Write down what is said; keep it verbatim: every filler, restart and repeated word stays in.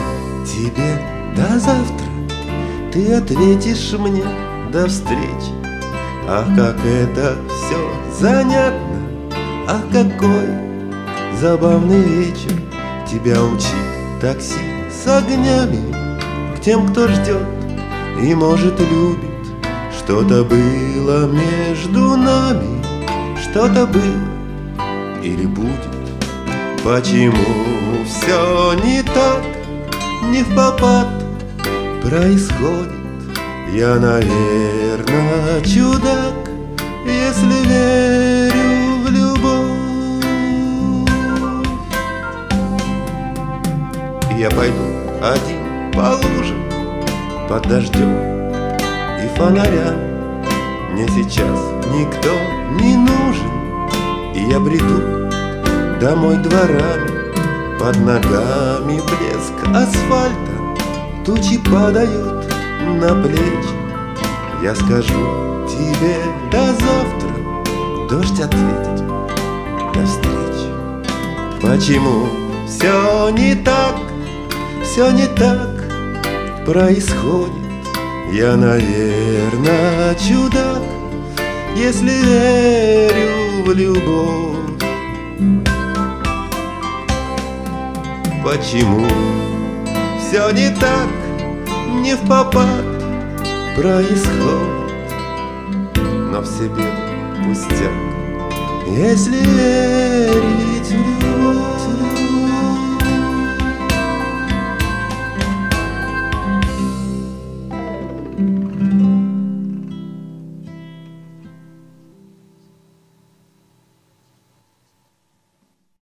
тебе до завтра, ты ответишь мне до встречи. Ах, как это все занятно, ах, какой забавный вечер. Тебя умчит такси с огнями к тем, кто ждет и, может, любит. Что-то было между нами, что-то было или будет. Почему все не так, не впопад происходит? Я, наверное, чудак, если верю в любовь. Я пойду один по лужам под дождем и фонарям. Мне сейчас никто не нужен, и я бреду домой дворами. Под ногами блеск асфальта, тучи падают на плечи. Я скажу тебе до завтра, дождь ответит до встречи. Почему все не так, все не так происходит? Я, наверное, чудак, если верю в любовь. Почему все не так, не впопад происходит? Но все беды пустяк, если верить в любовь.